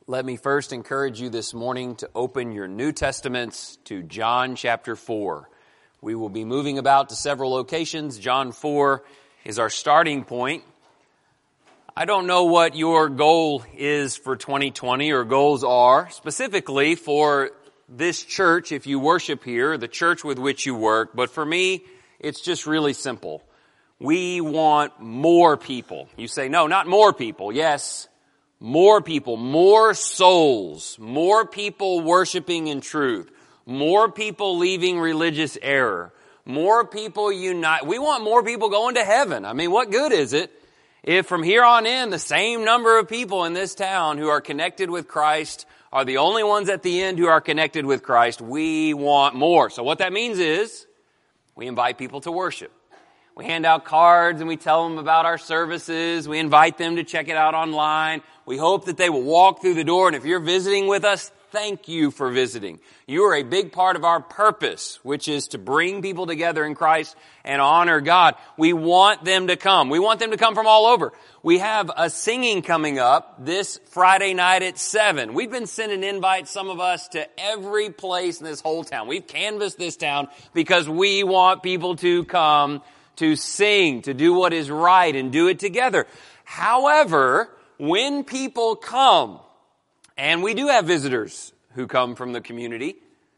Let me first encourage you this morning to open your New Testaments to John chapter 4. We will be moving about to several locations. John 4 is our starting point. I don't know what your goal is for 2020 or goals are, specifically for this church if you worship here, the church with which you work, but for me, it's just really simple. We want more people. You say, no, not more people. Yes, more people, more souls, more people worshiping in truth, more people leaving religious error, more people unite. We want more people going to heaven. I mean, what good is it if from here on in the same number of people in this town who are connected with Christ are the only ones at the end who are connected with Christ? We want more. So what that means is we invite people to worship. We hand out cards and we tell them about our services. We invite them to check it out online. We hope that they will walk through the door. And if you're visiting with us, thank you for visiting. You are a big part of our purpose, which is to bring people together in Christ and honor God. We want them to come. We want them to come from all over. We have a singing coming up this Friday night at 7. We've been sending invites, some of us, to every place in this whole town. We've canvassed this town because we want people to come to sing, to do what is right and do it together. However, when people come, and we do have visitors who come from the community,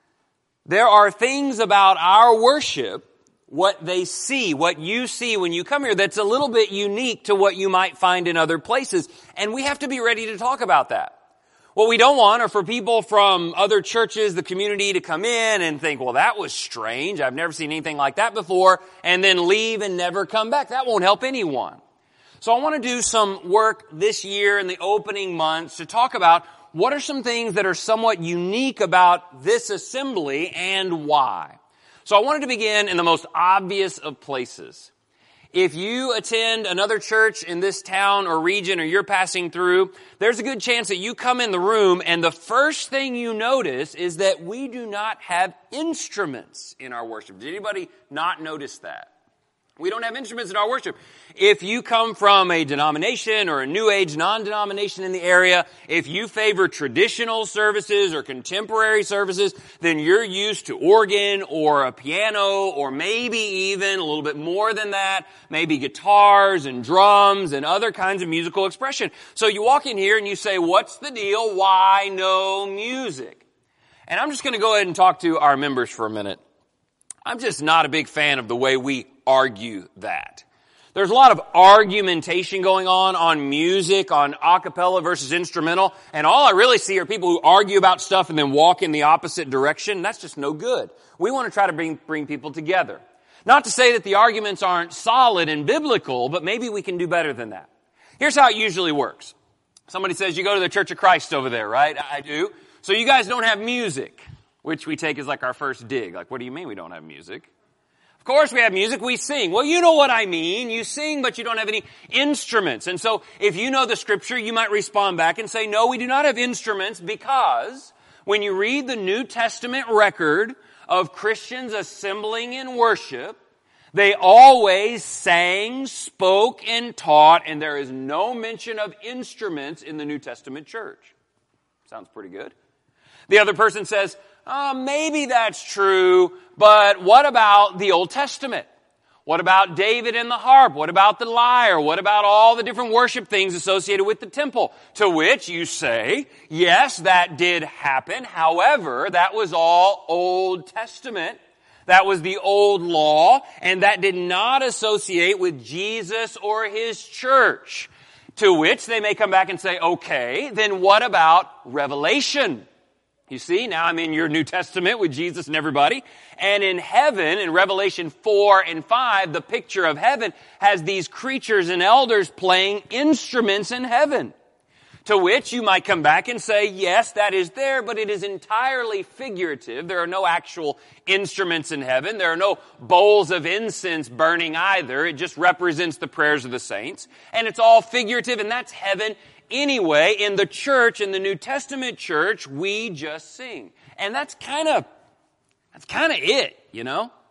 there are things about our worship, what they see, what you see when you come here, that's a little bit unique to what you might find in other places. And we have to be ready to talk about that. What we don't want are for people from other churches, the community, to come in and think, well, that was strange. I've never seen anything like that before, and then leave and never come back. That won't help anyone. So I want to do some work this year in the opening months to talk about what are some things that are somewhat unique about this assembly and why. So I wanted to begin in the most obvious of places. If you attend another church in this town or region or you're passing through, there's a good chance that you come in the room and the first thing you notice is that we do not have instruments in our worship. Did anybody not notice that? We don't have instruments in our worship. If you come from a denomination or a New Age non-denomination in the area, if you favor traditional services or contemporary services, then you're used to organ or a piano or maybe even a little bit more than that, maybe guitars and drums and other kinds of musical expression. So you walk in here and you say, what's the deal? Why no music? And I'm just going to go ahead and talk to our members for a minute. I'm just not a big fan of the way we argue that. There's a lot of argumentation going on music, on a cappella versus instrumental, and all I really see are people who argue about stuff and then walk in the opposite direction. That's just no good. We want to try to bring people together. Not to say that the arguments aren't solid and biblical, but maybe we can do better than that. Here's how it usually works. Somebody says, you go to the Church of Christ over there, right? I do. So you guys don't have music, which we take as like our first dig. Like, what do you mean we don't have music? Of course we have music, we sing. Well, you know what I mean. You sing, but you don't have any instruments. And so if you know the scripture, you might respond back and say, no, we do not have instruments, because when you read the New Testament record of Christians assembling in worship, they always sang, spoke, and taught, and there is no mention of instruments in the New Testament church. Sounds pretty good. The other person says, maybe that's true, but what about the Old Testament? What about David and the harp? What about the lyre? What about all the different worship things associated with the temple? To which you say, yes, that did happen. However, that was all Old Testament. That was the old law, and that did not associate with Jesus or His church. To which they may come back and say, okay, then what about Revelation? You see, now I'm in your New Testament with Jesus and everybody. And in heaven, in Revelation 4 and 5, the picture of heaven has these creatures and elders playing instruments in heaven. To which you might come back and say, yes, that is there, but it is entirely figurative. There are no actual instruments in heaven. There are no bowls of incense burning either. It just represents the prayers of the saints. And it's all figurative, and that's heaven. Anyway, in the church, in the New Testament church, we just sing. And that's kind of it, you know?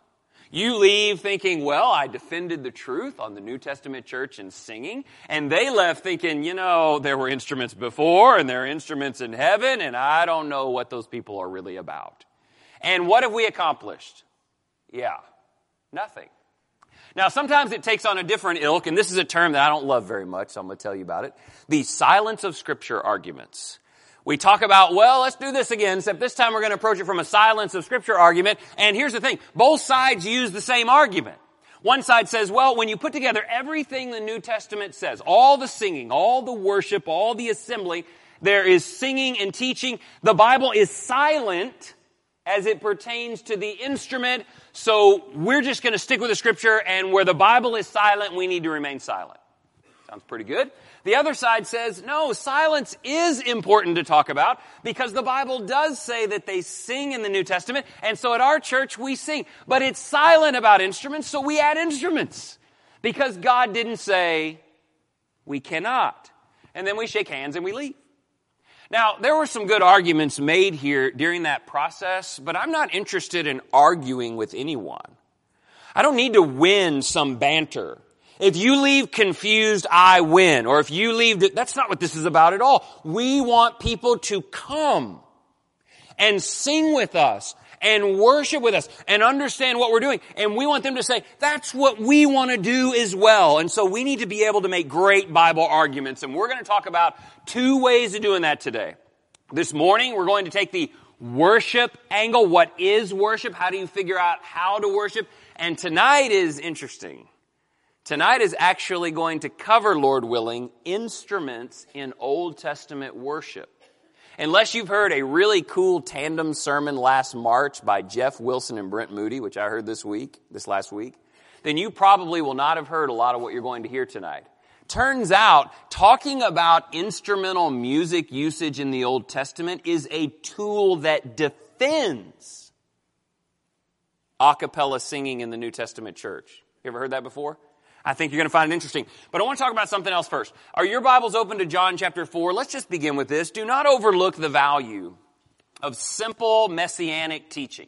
You leave thinking, well, I defended the truth on the New Testament church in singing, and they left thinking, there were instruments before and there are instruments in heaven, and I don't know what those people are really about. And what have we accomplished? Yeah, nothing. Now, sometimes it takes on a different ilk, and this is a term that I don't love very much, so I'm going to tell you about it. The silence of Scripture arguments. We talk about, let's do this again, except this time we're going to approach it from a silence of Scripture argument. And here's the thing. Both sides use the same argument. One side says, when you put together everything the New Testament says, all the singing, all the worship, all the assembly, there is singing and teaching. The Bible is silent as it pertains to the instrument. So we're just going to stick with the Scripture, and where the Bible is silent, we need to remain silent. Sounds pretty good. The other side says, no, silence is important to talk about because the Bible does say that they sing in the New Testament, and so at our church we sing. But it's silent about instruments, so we add instruments because God didn't say we cannot. And then we shake hands and we leave. Now, there were some good arguments made here during that process, but I'm not interested in arguing with anyone. I don't need to win some banter. If you leave confused, I win. Or if you leave, that's not what this is about at all. We want people to come and sing with us and worship with us and understand what we're doing. And we want them to say, that's what we want to do as well. And so we need to be able to make great Bible arguments. And we're going to talk about 2 ways of doing that today. This morning, we're going to take the worship angle. What is worship? How do you figure out how to worship? And tonight is interesting. Tonight is actually going to cover, Lord willing, instruments in Old Testament worship. Unless you've heard a really cool tandem sermon last March by Jeff Wilson and Brent Moody, which I heard this last week, then you probably will not have heard a lot of what you're going to hear tonight. Turns out, talking about instrumental music usage in the Old Testament is a tool that defends a cappella singing in the New Testament church. You ever heard that before? I think you're going to find it interesting. But I want to talk about something else first. Are your Bibles open to John chapter 4? Let's just begin with this. Do not overlook the value of simple messianic teaching.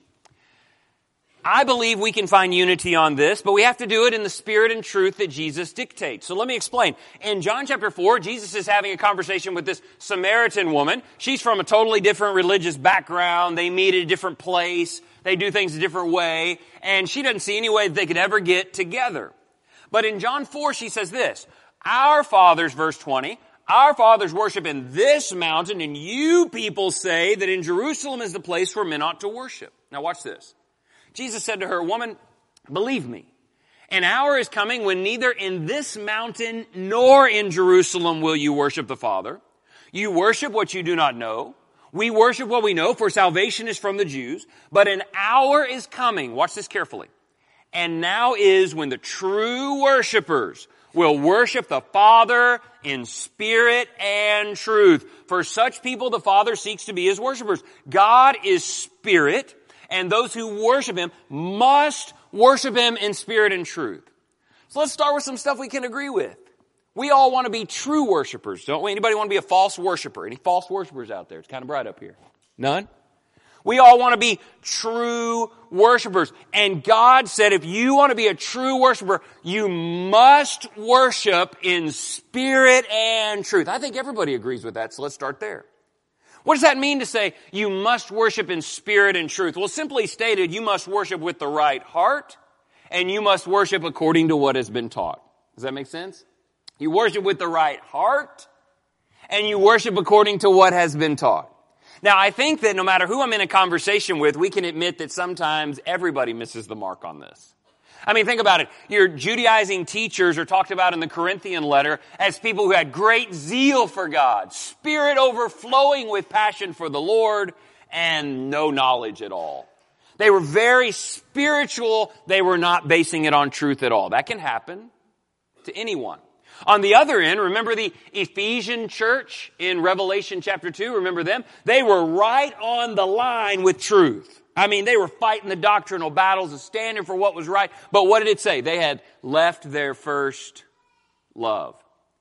I believe we can find unity on this, but we have to do it in the spirit and truth that Jesus dictates. So let me explain. In John chapter 4, Jesus is having a conversation with this Samaritan woman. She's from a totally different religious background. They meet at a different place. They do things a different way. And she doesn't see any way that they could ever get together. But in John 4, she says this, our fathers, verse 20, our fathers worship in this mountain, and you people say that in Jerusalem is the place where men ought to worship. Now watch this. Jesus said to her, woman, believe me, an hour is coming when neither in this mountain nor in Jerusalem will you worship the Father. You worship what you do not know. We worship what we know, for salvation is from the Jews. But an hour is coming, watch this carefully, and now is when the true worshipers will worship the Father in spirit and truth. For such people the Father seeks to be his worshipers. God is spirit, and those who worship him must worship him in spirit and truth. So let's start with some stuff we can agree with. We all want to be true worshipers, don't we? Anybody want to be a false worshiper? Any false worshipers out there? It's kind of bright up here. None? We all want to be true worshipers. And God said if you want to be a true worshiper, you must worship in spirit and truth. I think everybody agrees with that, so let's start there. What does that mean to say you must worship in spirit and truth? Well, simply stated, you must worship with the right heart, and you must worship according to what has been taught. Does that make sense? You worship with the right heart, and you worship according to what has been taught. Now, I think that no matter who I'm in a conversation with, we can admit that sometimes everybody misses the mark on this. I mean, think about it. Your Judaizing teachers are talked about in the Corinthian letter as people who had great zeal for God, spirit overflowing with passion for the Lord, and no knowledge at all. They were very spiritual. They were not basing it on truth at all. That can happen to anyone. On the other end, remember the Ephesian church in Revelation chapter 2? Remember them? They were right on the line with truth. I mean, they were fighting the doctrinal battles and standing for what was right. But what did it say? They had left their first love.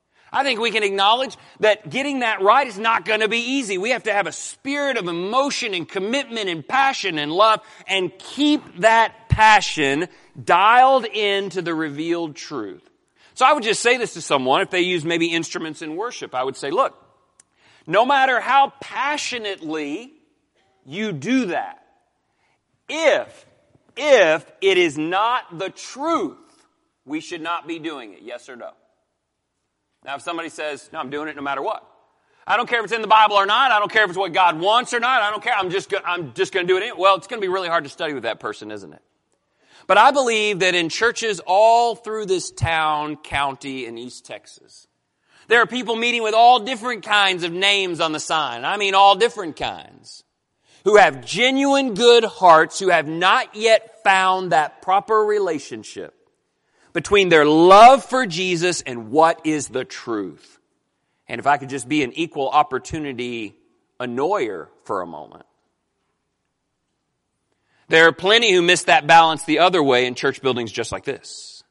I think we can acknowledge that getting that right is not going to be easy. We have to have a spirit of emotion and commitment and passion and love and keep that passion dialed into the revealed truth. So I would just say this to someone, if they use maybe instruments in worship, I would say, look, no matter how passionately you do that, if it is not the truth, we should not be doing it. Yes or no? Now, if somebody says, no, I'm doing it no matter what. I don't care if it's in the Bible or not. I don't care if it's what God wants or not. I don't care. I'm just going to do it anyway. Well, it's going to be really hard to study with that person, isn't it? But I believe that in churches all through this town, county, in East Texas, there are people meeting with all different kinds of names on the sign. I mean all different kinds. Who have genuine good hearts, who have not yet found that proper relationship between their love for Jesus and what is the truth. And if I could just be an equal opportunity annoyer for a moment. There are plenty who miss that balance the other way in church buildings just like this.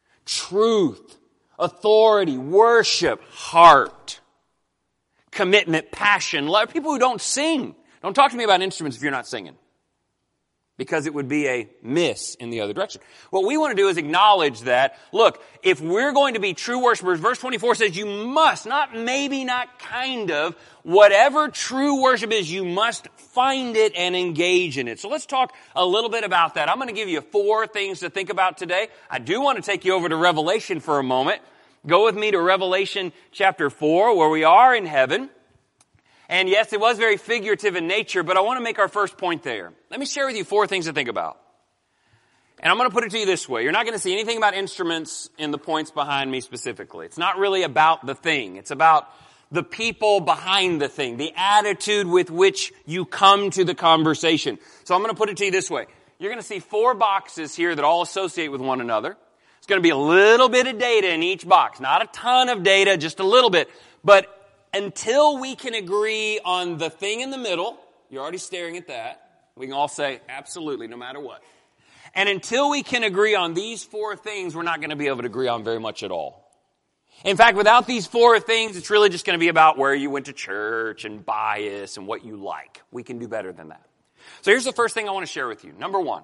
Truth, authority, worship, heart, commitment, passion. A lot of people who don't sing. Don't talk to me about instruments if you're not singing. Because it would be a miss in the other direction. What we want to do is acknowledge that, look, if we're going to be true worshipers, verse 24 says you must, not maybe, not kind of, whatever true worship is, you must find it and engage in it. So let's talk a little bit about that. I'm going to give you 4 things to think about today. I do want to take you over to Revelation for a moment. Go with me to Revelation chapter 4, where we are in heaven. And yes, it was very figurative in nature, but I want to make our first point there. Let me share with you 4 things to think about. And I'm going to put it to you this way. You're not going to see anything about instruments in the points behind me specifically. It's not really about the thing. It's about the people behind the thing, the attitude with which you come to the conversation. So I'm going to put it to you this way. You're going to see 4 boxes here that all associate with one another. It's going to be a little bit of data in each box. Not a ton of data, just a little bit. But until we can agree on the thing in the middle, you're already staring at that. We can all say, absolutely, no matter what. And until we can agree on these 4 things, we're not going to be able to agree on very much at all. In fact, without these 4 things, it's really just going to be about where you went to church and bias and what you like. We can do better than that. So here's the first thing I want to share with you. Number 1,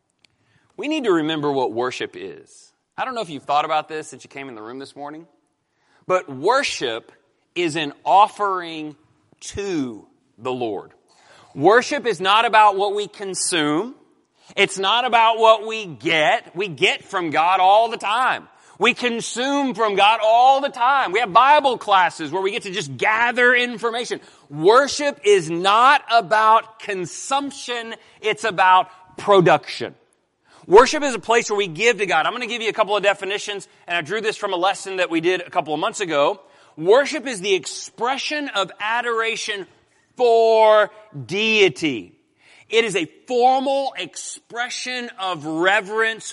we need to remember what worship is. I don't know if you've thought about this since you came in the room this morning, but worship is an offering to the Lord. Worship is not about what we consume. It's not about what we get. We get from God all the time. We consume from God all the time. We have Bible classes where we get to just gather information. Worship is not about consumption. It's about production. Worship is a place where we give to God. I'm going to give you a couple of definitions, and I drew this from a lesson that we did a couple of months ago. Worship is the expression of adoration for deity. It is a formal expression of reverence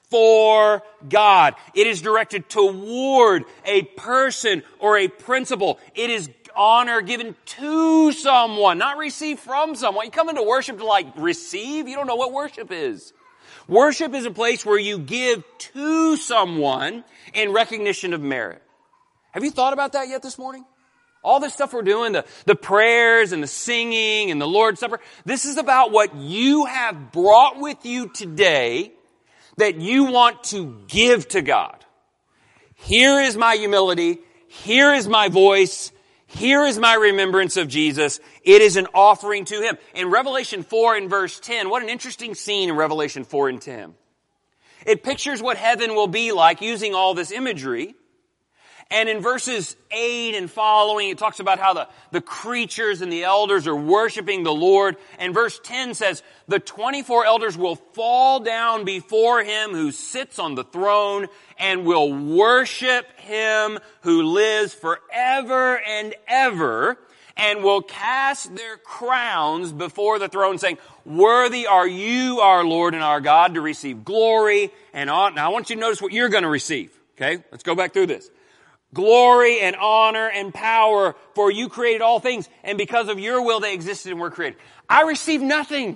for God. It is directed toward a person or a principle. It is honor given to someone, not received from someone. You come into worship to receive, you don't know what worship is. Worship is a place where you give to someone in recognition of merit. Have you thought about that yet this morning? All this stuff we're doing, the prayers and the singing and the Lord's Supper, this is about what you have brought with you today that you want to give to God. Here is my humility. Here is my voice. Here is my remembrance of Jesus. It is an offering to Him. In Revelation 4 and verse 10, what an interesting scene in Revelation 4 and 10. It pictures what heaven will be like using all this imagery. And in verses 8 and following, it talks about how the creatures and the elders are worshiping the Lord. And verse 10 says, the 24 elders will fall down before Him who sits on the throne and will worship Him who lives forever and ever, and will cast their crowns before the throne, saying, worthy are you, our Lord and our God, to receive glory and honor. Now I want you to notice what you're going to receive. Okay, let's go back through this. Glory and honor and power, for you created all things, and because of your will they existed and were created. I receive nothing.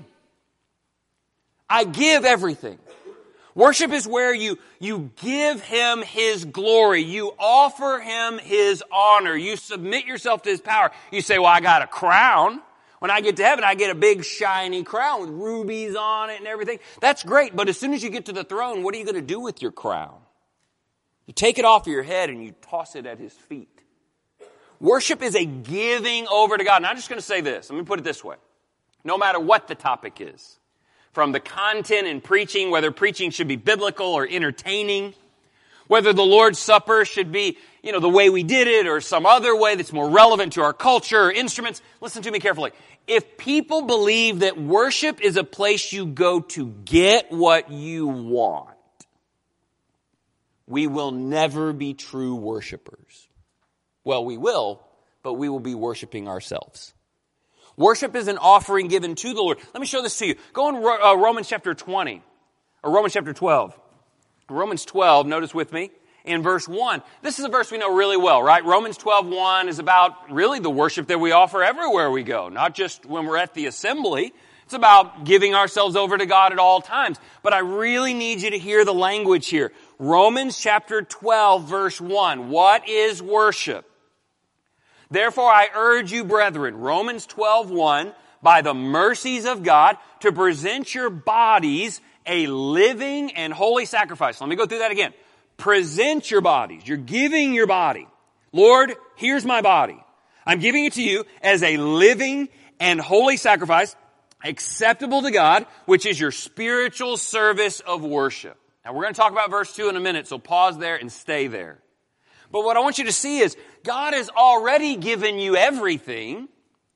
I give everything. Worship is where you give Him His glory. You offer Him His honor. You submit yourself to His power. You say, well, I got a crown. When I get to heaven, I get a big shiny crown with rubies on it and everything. That's great, but as soon as you get to the throne, what are you going to do with your crown? You take it off your head and you toss it at his feet. Worship is a giving over to God. And I'm just going to say this. Let me put it this way. No matter what the topic is, from the content and preaching, whether preaching should be biblical or entertaining, whether the Lord's Supper should be, the way we did it or some other way that's more relevant to our culture or instruments. Listen to me carefully. If people believe that worship is a place you go to get what you want, we will never be true worshipers. Well, we will, but we will be worshiping ourselves. Worship is an offering given to the Lord. Let me show this to you. Go in Romans chapter 20, or Romans chapter 12. Romans 12, notice with me, in verse 1. This is a verse we know really well, right? Romans 12:1 is about really the worship that we offer everywhere we go, not just when we're at the assembly. It's about giving ourselves over to God at all times. But I really need you to hear the language here. Romans chapter 12, verse 1. What is worship? Therefore I urge you, brethren, Romans 12:1, by the mercies of God, to present your bodies a living and holy sacrifice. Let me go through that again. Present your bodies. You're giving your body. Lord, here's my body. I'm giving it to you as a living and holy sacrifice, acceptable to God, which is your spiritual service of worship. Now we're going to talk about verse 2 in a minute, so pause there and stay there. But what I want you to see is God has already given you everything.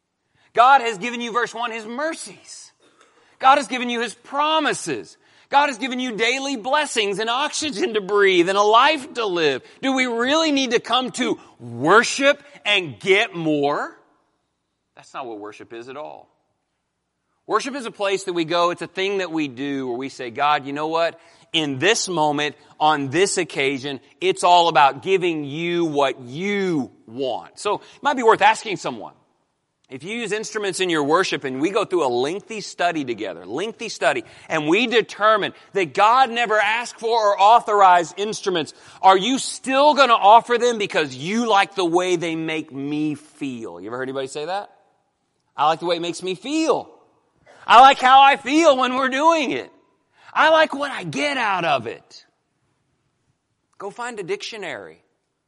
God has given you, verse 1, his mercies. God has given you his promises. God has given you daily blessings and oxygen to breathe and a life to live. Do we really need to come to worship and get more? That's not what worship is at all. Worship is a place that we go, it's a thing that we do where we say, God, you know what? In this moment, on this occasion, it's all about giving you what you want. So it might be worth asking someone. If you use instruments in your worship and we go through a lengthy study together, and we determine that God never asked for or authorized instruments, are you still going to offer them because you like the way they make me feel? You ever heard anybody say that? I like the way it makes me feel. I like how I feel when we're doing it. I like what I get out of it. Go find a dictionary.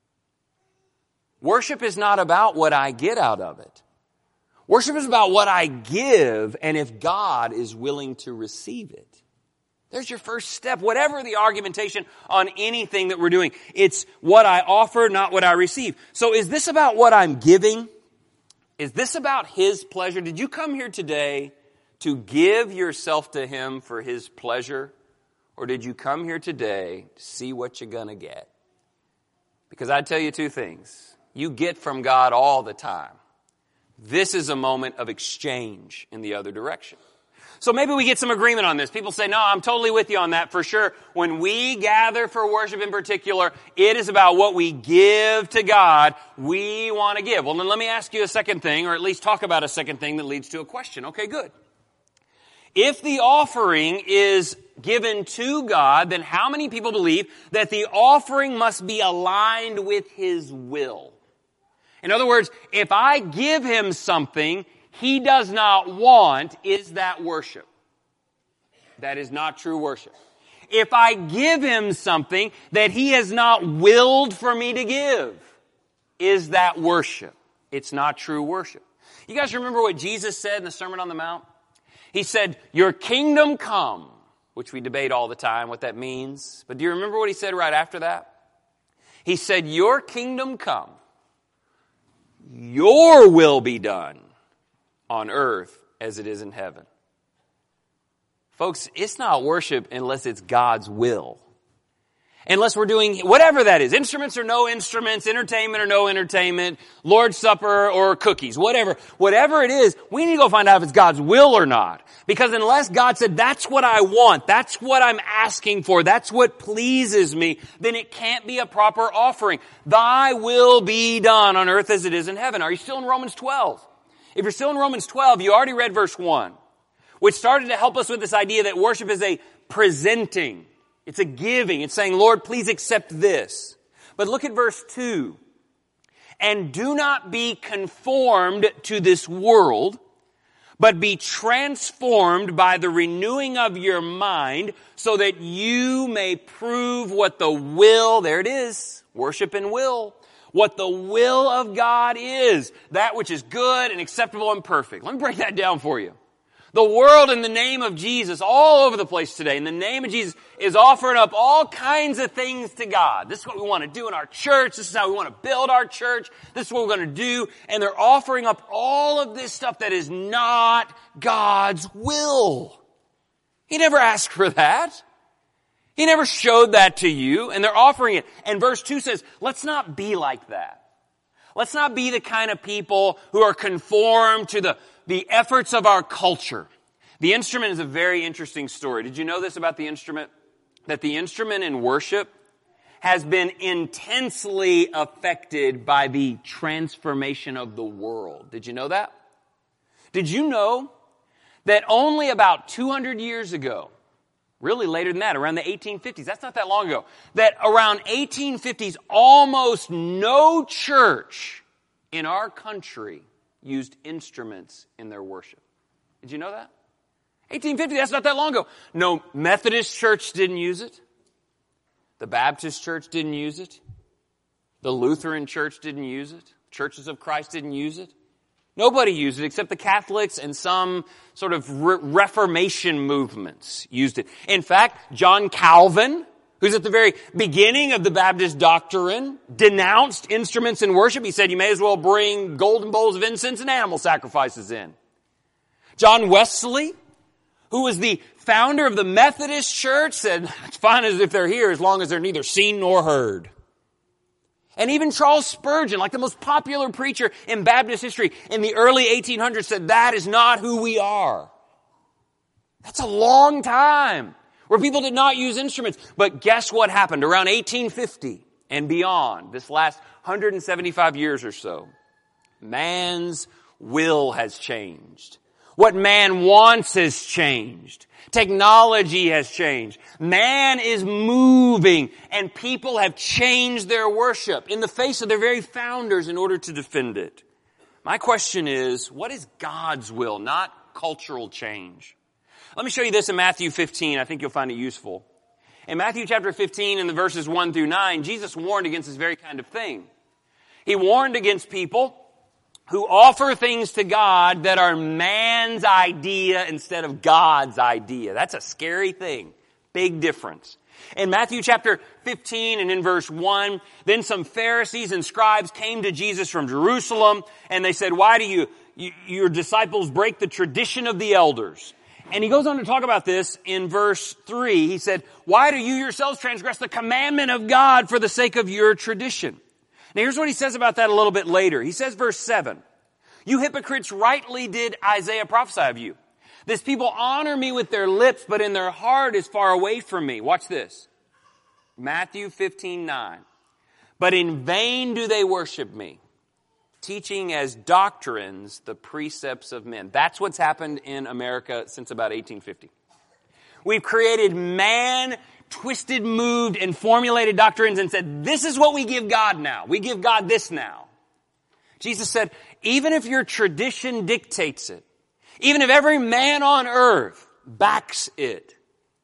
Worship is not about what I get out of it. Worship is about what I give and if God is willing to receive it. There's your first step. Whatever the argumentation on anything that we're doing, it's what I offer, not what I receive. So is this about what I'm giving? Is this about his pleasure? Did you come here today to give yourself to him for his pleasure? Or did you come here today to see what you're going to get? Because I tell you two things. You get from God all the time. This is a moment of exchange in the other direction. So maybe we get some agreement on this. People say, no, I'm totally with you on that for sure. When we gather for worship in particular, it is about what we give to God. We want to give. Well, then let me ask you a second thing, or at least talk about a second thing that leads to a question. Okay, good. If the offering is given to God, then how many people believe that the offering must be aligned with his will? In other words, if I give him something he does not want, is that worship? That is not true worship. If I give him something that he has not willed for me to give, is that worship? It's not true worship. You guys remember what Jesus said in the Sermon on the Mount? He said, your kingdom come, which we debate all the time what that means. But do you remember what he said right after that? He said, your kingdom come. Your will be done on earth as it is in heaven. Folks, it's not worship unless it's God's will. Unless we're doing whatever that is. Instruments or no instruments, entertainment or no entertainment, Lord's Supper or cookies, whatever. Whatever it is, we need to go find out if it's God's will or not. Because unless God said, that's what I want, that's what I'm asking for, that's what pleases me, then it can't be a proper offering. Thy will be done on earth as it is in heaven. Are you still in Romans 12? If you're still in Romans 12, you already read verse 1, which started to help us with this idea that worship is a presenting. It's a giving. It's saying, Lord, please accept this. But look at verse 2. And do not be conformed to this world, but be transformed by the renewing of your mind so that you may prove what the will, there it is, worship and will, what the will of God is, that which is good and acceptable and perfect. Let me break that down for you. The world in the name of Jesus, all over the place today, in the name of Jesus, is offering up all kinds of things to God. This is what we want to do in our church. This is how we want to build our church. This is what we're going to do. And they're offering up all of this stuff that is not God's will. He never asked for that. He never showed that to you, and they're offering it. And verse 2 says, let's not be like that. Let's not be the kind of people who are conformed to the efforts of our culture. The instrument is a very interesting story. Did you know this about the instrument? That the instrument in worship has been intensely affected by the transformation of the world. Did you know that? Did you know that only about 200 years ago, really later than that, around the 1850s, that's not that long ago, that around 1850s, almost no church in our country used instruments in their worship. Did you know that? 1850, that's not that long ago. No Methodist church didn't use it. The Baptist church didn't use it. The Lutheran church didn't use it. Churches of Christ didn't use it. Nobody used it except the Catholics and some sort of Reformation movements used it. In fact, John Calvin, who's at the very beginning of the Baptist doctrine, denounced instruments in worship. He said you may as well bring golden bowls of incense and animal sacrifices in. John Wesley, who was the founder of the Methodist Church, said it's fine as if they're here as long as they're neither seen nor heard. And even Charles Spurgeon, like the most popular preacher in Baptist history in the early 1800s, said that is not who we are. That's a long time where people did not use instruments. But guess what happened around 1850 and beyond, this last 175 years or so? Man's will has changed. What man wants has changed. Technology has changed. Man is moving, and people have changed their worship in the face of their very founders in order to defend it. My question is, what is God's will, not cultural change? Let me show you this in Matthew 15. I think you'll find it useful. In Matthew chapter 15, in the verses 1 through 9, Jesus warned against this very kind of thing. He warned against people who offer things to God that are man's idea instead of God's idea. That's a scary thing. Big difference. In Matthew chapter 15 and in verse 1, then some Pharisees and scribes came to Jesus from Jerusalem, and they said, why do your disciples break the tradition of the elders? And he goes on to talk about this in verse 3. He said, why do you yourselves transgress the commandment of God for the sake of your tradition? Now here's what he says about that a little bit later. He says, verse 7, you hypocrites, rightly did Isaiah prophesy of you. This people honor me with their lips, but in their heart is far away from me. Watch this. Matthew 15:9. But in vain do they worship me, teaching as doctrines the precepts of men. That's what's happened in America since about 1850. We've created man twisted, moved, and formulated doctrines and said, this is what we give God now. We give God this now. Jesus said, even if your tradition dictates it, even if every man on earth backs it,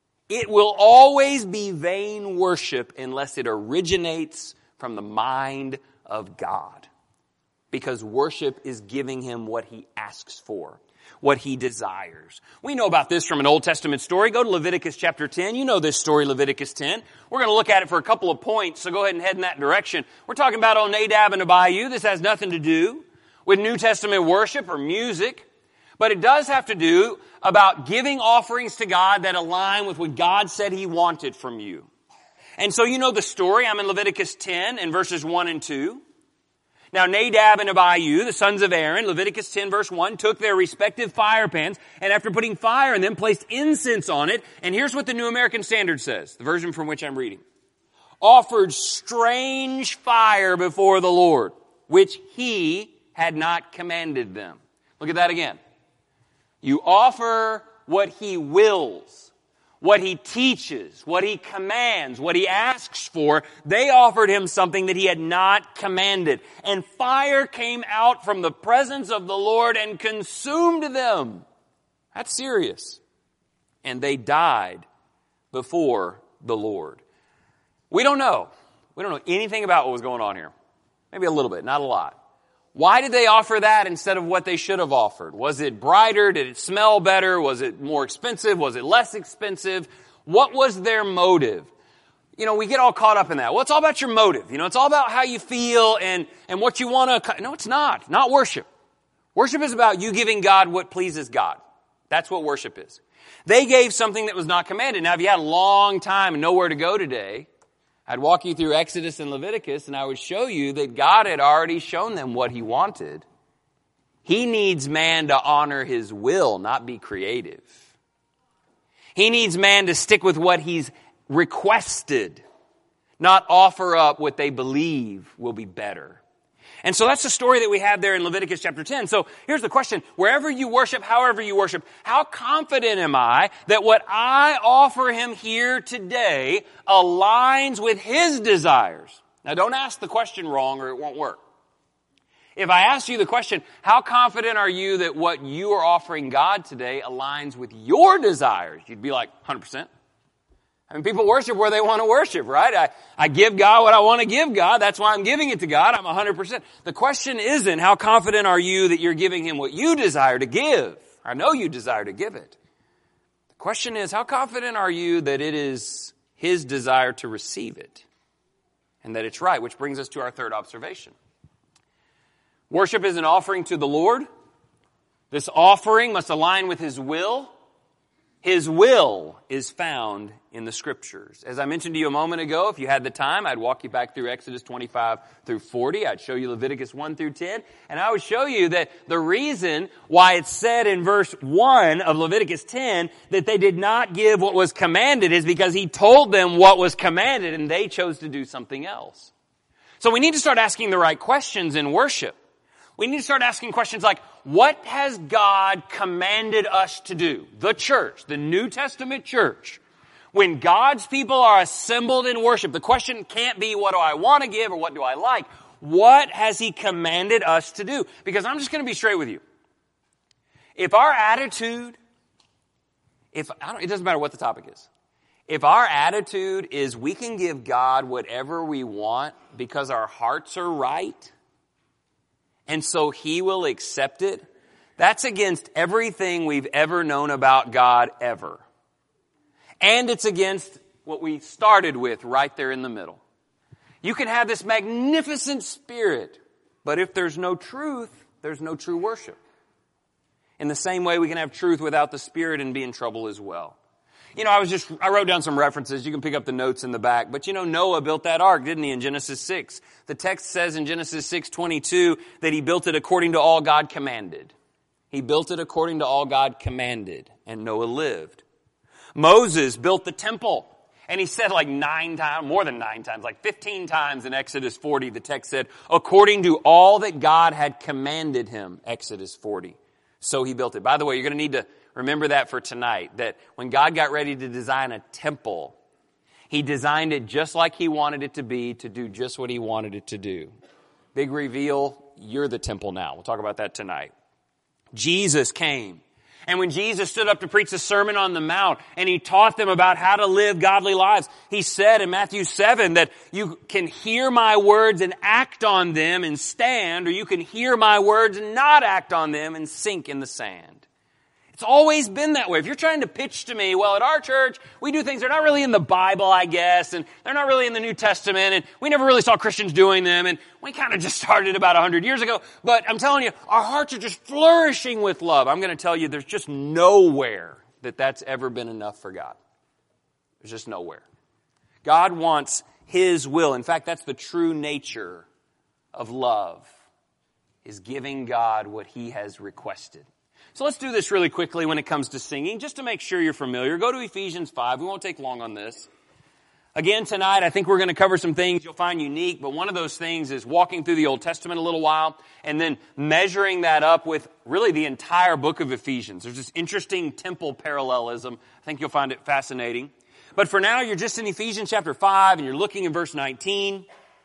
it will always be vain worship unless it originates from the mind of God. Because worship is giving him what he asks for, what he desires. We know about this from an Old Testament story. Go to Leviticus chapter 10. You know this story, Leviticus 10. We're going to look at it for a couple of points, so go ahead and head in that direction. We're talking about Nadab and Abihu. This has nothing to do with New Testament worship or music, but it does have to do about giving offerings to God that align with what God said he wanted from you. And so you know the story. I'm in Leviticus 10 and verses 1 and 2. Now Nadab and Abihu, the sons of Aaron, Leviticus 10 verse 1, took their respective fire pans and after putting fire in them, placed incense on it. And here's what the New American Standard says, the version from which I'm reading. Offered strange fire before the Lord, which he had not commanded them. Look at that again. You offer what he wills, what he teaches, what he commands, what he asks for, they offered him something that he had not commanded. And fire came out from the presence of the Lord and consumed them. That's serious. And they died before the Lord. We don't know. We don't know anything about what was going on here. Maybe a little bit, not a lot. Why did they offer that instead of what they should have offered? Was it brighter? Did it smell better? Was it more expensive? Was it less expensive? What was their motive? We get all caught up in that. Well, it's all about your motive. It's all about how you feel and what you want to... No, it's not. Not worship. Worship is about you giving God what pleases God. That's what worship is. They gave something that was not commanded. Now, if you had a long time and nowhere to go today, I'd walk you through Exodus and Leviticus, and I would show you that God had already shown them what he wanted. He needs man to honor his will, not be creative. He needs man to stick with what he's requested, not offer up what they believe will be better. And so that's the story that we have there in Leviticus chapter 10. So here's the question. Wherever you worship, however you worship, how confident am I that what I offer him here today aligns with his desires? Now don't ask the question wrong or it won't work. If I ask you the question, how confident are you that what you are offering God today aligns with your desires? You'd be like, 100%. People worship where they want to worship, right? I give God what I want to give God. That's why I'm giving it to God. I'm 100%. The question isn't how confident are you that you're giving him what you desire to give. I know you desire to give it. The question is, how confident are you that it is his desire to receive it and that it's right? Which brings us to our third observation. Worship is an offering to the Lord. This offering must align with his will. His will is found in the Scriptures. As I mentioned to you a moment ago, if you had the time, I'd walk you back through Exodus 25 through 40. I'd show you Leviticus 1 through 10. And I would show you that the reason why it's said in verse 1 of Leviticus 10 that they did not give what was commanded is because he told them what was commanded and they chose to do something else. So we need to start asking the right questions in worship. We need to start asking questions like, what has God commanded us to do? The church, the New Testament church. When God's people are assembled in worship, the question can't be, what do I want to give or what do I like? What has he commanded us to do? Because I'm just going to be straight with you. If our attitude, it doesn't matter what the topic is. If our attitude is we can give God whatever we want because our hearts are right, and so he will accept it, that's against everything we've ever known about God ever. And it's against what we started with right there in the middle. You can have this magnificent spirit, but if there's no truth, there's no true worship. In the same way, we can have truth without the Spirit and be in trouble as well. I wrote down some references. You can pick up the notes in the back. But Noah built that ark, didn't he, in Genesis 6? The text says in Genesis 6:22 that he built it according to all God commanded. He built it according to all God commanded, and Noah lived. Moses built the temple, and he said like 9 times, more than 9 times, like 15 times in Exodus 40, the text said, according to all that God had commanded him, Exodus 40. So he built it. By the way, you're going to need to remember that for tonight, that when God got ready to design a temple, he designed it just like he wanted it to be, to do just what he wanted it to do. Big reveal, you're the temple now. We'll talk about that tonight. Jesus came. And when Jesus stood up to preach the Sermon on the Mount and he taught them about how to live godly lives, he said in Matthew 7 that you can hear my words and act on them and stand, or you can hear my words and not act on them and sink in the sand. It's always been that way. If you're trying to pitch to me, well, at our church, we do things that are not really in the Bible, I guess, and they're not really in the New Testament, and we never really saw Christians doing them, and we kind of just started about 100 years ago. But I'm telling you, our hearts are just flourishing with love. I'm going to tell you, there's just nowhere that's ever been enough for God. There's just nowhere. God wants his will. In fact, that's the true nature of love, is giving God what he has requested. So let's do this really quickly when it comes to singing, just to make sure you're familiar. Go to Ephesians 5. We won't take long on this. Again, tonight, I think we're going to cover some things you'll find unique, but one of those things is walking through the Old Testament a little while and then measuring that up with really the entire book of Ephesians. There's this interesting temple parallelism. I think you'll find it fascinating. But for now, you're just in Ephesians chapter 5, and you're looking in verse 19.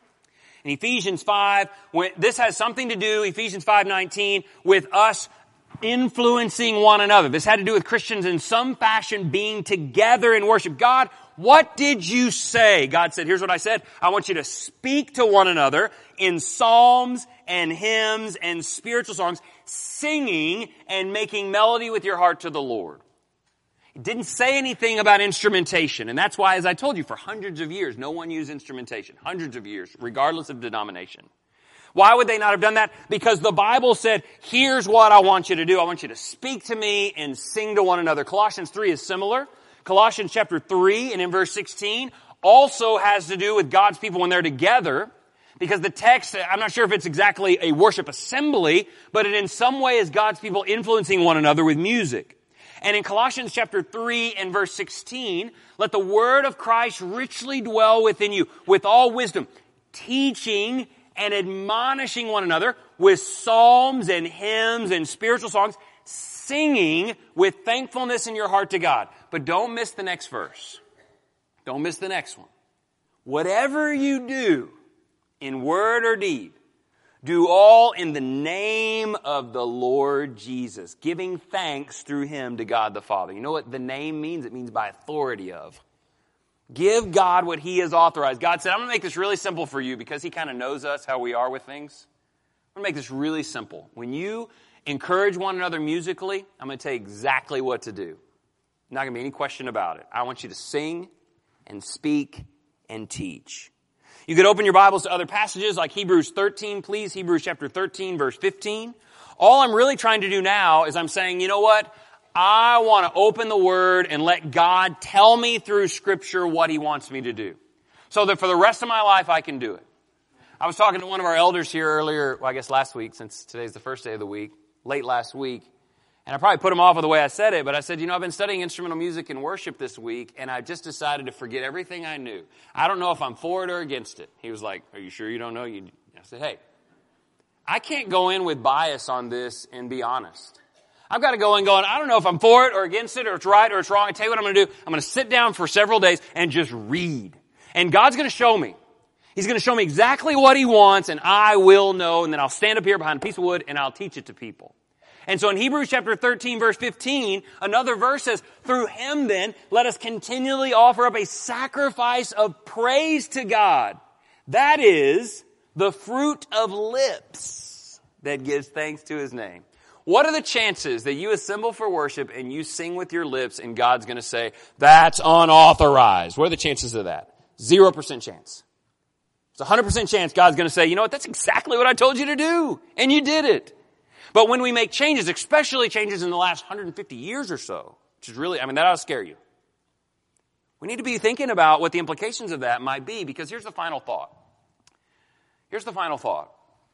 In Ephesians 5, this has something to do, Ephesians 5:19, with us influencing one another. This had to do with Christians in some fashion being together in worship. God, what did you say? God said, here's what I said. I want you to speak to one another in psalms and hymns and spiritual songs, singing and making melody with your heart to the Lord. It didn't say anything about instrumentation. And that's why, as I told you, for hundreds of years, no one used instrumentation. Hundreds of years, regardless of denomination. Why would they not have done that? Because the Bible said, here's what I want you to do. I want you to speak to me and sing to one another. Colossians 3 is similar. Colossians chapter 3 and in verse 16 also has to do with God's people when they're together. Because the text, I'm not sure if it's exactly a worship assembly, but it in some way is God's people influencing one another with music. And in Colossians chapter 3 and verse 16, let the word of Christ richly dwell within you with all wisdom, teaching and admonishing one another with psalms and hymns and spiritual songs, singing with thankfulness in your heart to God. But don't miss the next verse. Don't miss the next one. Whatever you do in word or deed, do all in the name of the Lord Jesus, giving thanks through him to God the Father. You know what the name means? It means by authority of. Give God what he has authorized. God said, I'm going to make this really simple for you because he kind of knows us, how we are with things. I'm going to make this really simple. When you encourage one another musically, I'm going to tell you exactly what to do. Not going to be any question about it. I want you to sing and speak and teach. You could open your Bibles to other passages like Hebrews 13, please. Hebrews chapter 13, verse 15. All I'm really trying to do now is I'm saying, you know what? I want to open the Word and let God tell me through Scripture what he wants me to do. So that for the rest of my life, I can do it. I was talking to one of our elders here earlier, well, I guess last week, since today's the first day of the week, late last week. And I probably put him off with the way I said it, but I said, I've been studying instrumental music and worship this week, and I just decided to forget everything I knew. I don't know if I'm for it or against it. He was like, are you sure you don't know? I said, hey, I can't go in with bias on this and be honest. I've got to go in going, I don't know if I'm for it or against it or it's right or it's wrong. I tell you what I'm going to do. I'm going to sit down for several days and just read. And God's going to show me. He's going to show me exactly what he wants, and I will know, and then I'll stand up here behind a piece of wood and I'll teach it to people. And so in Hebrews chapter 13, verse 15, another verse says, through him then, let us continually offer up a sacrifice of praise to God. That is the fruit of lips that gives thanks to his name. What are the chances that you assemble for worship and you sing with your lips and God's going to say, that's unauthorized? What are the chances of that? 0% chance. It's a 100% chance God's going to say, you know what, that's exactly what I told you to do. And you did it. But when we make changes, especially changes in the last 150 years or so, which is really, that ought to scare you. We need to be thinking about what the implications of that might be, because here's the final thought. Here's the final thought.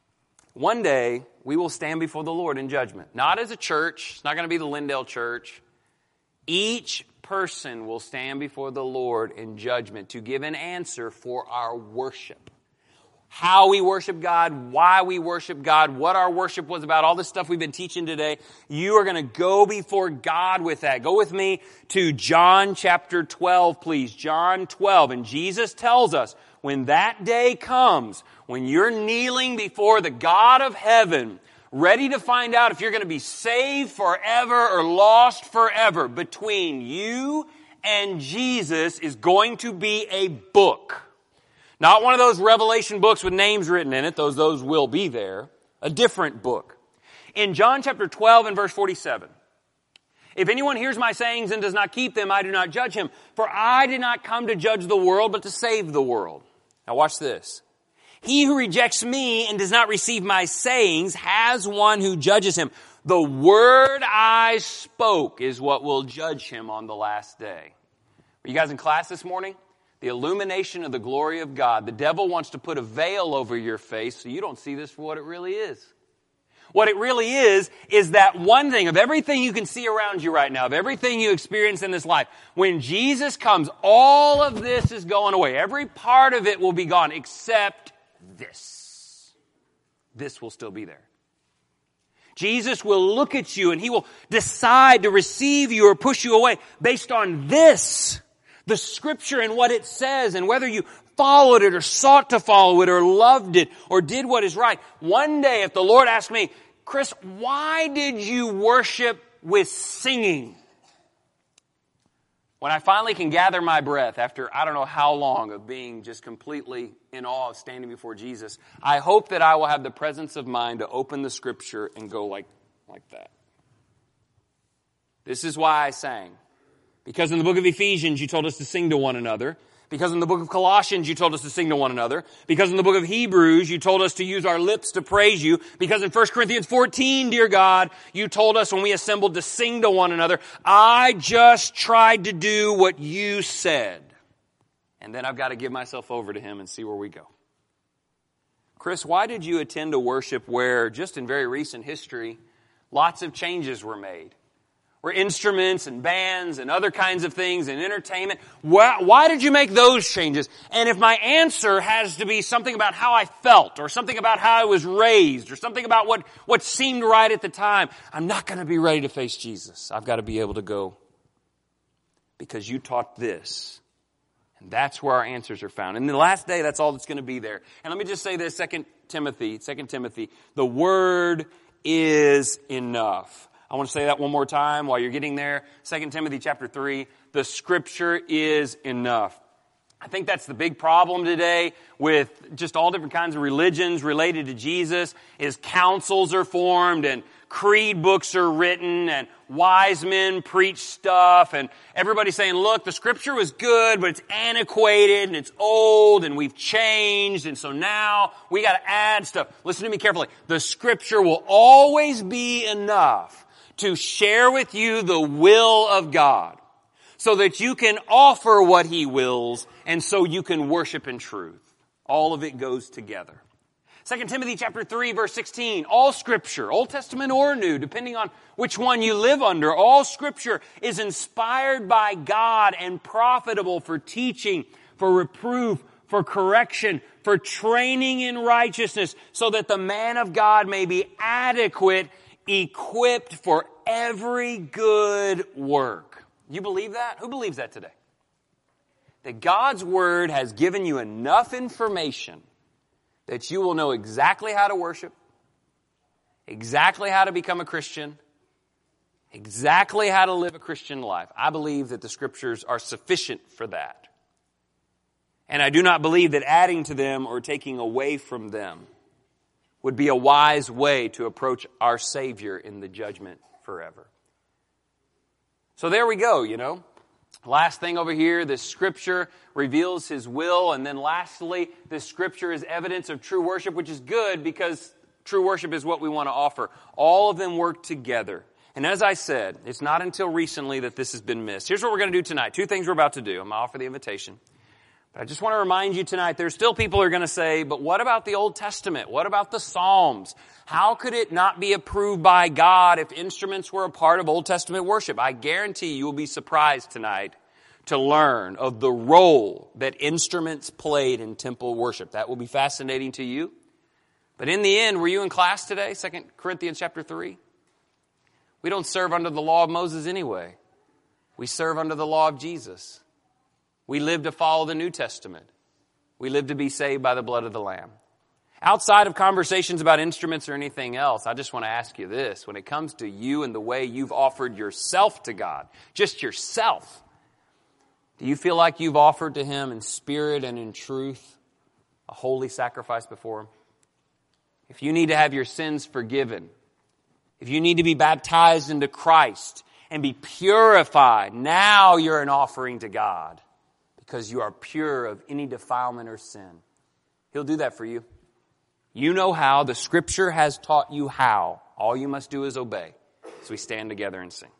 One day, we will stand before the Lord in judgment. Not as a church. It's not going to be the Lindale Church. Each person will stand before the Lord in judgment to give an answer for our worship. How we worship God, why we worship God, what our worship was about, all this stuff we've been teaching today. You are going to go before God with that. Go with me to John chapter 12, please. John 12. And Jesus tells us, when that day comes, when you're kneeling before the God of heaven, ready to find out if you're going to be saved forever or lost forever, between you and Jesus is going to be a book. Not one of those Revelation books with names written in it. Those will be there. A different book. In John chapter 12 and verse 47. If anyone hears my sayings and does not keep them, I do not judge him. For I did not come to judge the world, but to save the world. Now watch this. He who rejects me and does not receive my sayings has one who judges him. The word I spoke is what will judge him on the last day. Were you guys in class this morning? The illumination of the glory of God. The devil wants to put a veil over your face so you don't see this for what it really is. What it really is that one thing of everything you can see around you right now, of everything you experience in this life. When Jesus comes, all of this is going away. Every part of it will be gone except this. This will still be there. Jesus will look at you and He will decide to receive you or push you away based on this, the Scripture and what it says, and whether you followed it or sought to follow it or loved it or did what is right. One day, if the Lord asked me, Chris, why did you worship with singing? When I finally can gather my breath after I don't know how long of being just completely in awe of standing before Jesus, I hope that I will have the presence of mind to open the Scripture and go like that. This is why I sang. Because in the book of Ephesians, you told us to sing to one another. Because in the book of Colossians, you told us to sing to one another. Because in the book of Hebrews, you told us to use our lips to praise you. Because in 1 Corinthians 14, dear God, you told us when we assembled to sing to one another. I just tried to do what you said. And then I've got to give myself over to Him and see where we go. Chris, why did you attend a worship where, just in very recent history, lots of changes were made? Where instruments and bands and other kinds of things and entertainment. Why did you make those changes? And if my answer has to be something about how I felt or something about how I was raised or something about what seemed right at the time, I'm not going to be ready to face Jesus. I've got to be able to go because you taught this. And that's where our answers are found. And the last day, that's all that's going to be there. And let me just say this, 2 Timothy, the Word is enough. I want to say that one more time while you're getting there. 2 Timothy chapter 3, the Scripture is enough. I think that's the big problem today with just all different kinds of religions related to Jesus is councils are formed and creed books are written and wise men preach stuff and everybody's saying, look, the Scripture was good, but it's antiquated and it's old and we've changed and so now we got to add stuff. Listen to me carefully. The Scripture will always be enough to share with you the will of God so that you can offer what He wills and so you can worship in truth. All of it goes together. 2 Timothy chapter 3 verse 16, all Scripture, Old Testament or New, depending on which one you live under, all Scripture is inspired by God and profitable for teaching, for reproof, for correction, for training in righteousness, so that the man of God may be adequate, equipped for every good work. You believe that? Who believes that today? That God's Word has given you enough information that you will know exactly how to worship, exactly how to become a Christian, exactly how to live a Christian life. I believe that the Scriptures are sufficient for that. And I do not believe that adding to them or taking away from them would be a wise way to approach our Savior in the judgment forever. So there we go, Last thing over here, this Scripture reveals His will. And then lastly, this Scripture is evidence of true worship, which is good because true worship is what we want to offer. All of them work together. And as I said, it's not until recently that this has been missed. Here's what we're going to do tonight. Two things we're about to do. I'm going to offer the invitation. But I just want to remind you tonight, there's still people who are going to say, but what about the Old Testament? What about the Psalms? How could it not be approved by God if instruments were a part of Old Testament worship? I guarantee you will be surprised tonight to learn of the role that instruments played in temple worship. That will be fascinating to you. But in the end, were you in class today? 2 Corinthians chapter 3? We don't serve under the law of Moses anyway. We serve under the law of Jesus. We live to follow the New Testament. We live to be saved by the blood of the Lamb. Outside of conversations about instruments or anything else, I just want to ask you this. When it comes to you and the way you've offered yourself to God, just yourself, do you feel like you've offered to Him in spirit and in truth a holy sacrifice before Him? If you need to have your sins forgiven, if you need to be baptized into Christ and be purified, now you're an offering to God. Because you are pure of any defilement or sin. He'll do that for you. You know how. The Scripture has taught you how. All you must do is obey. So we stand together and sing.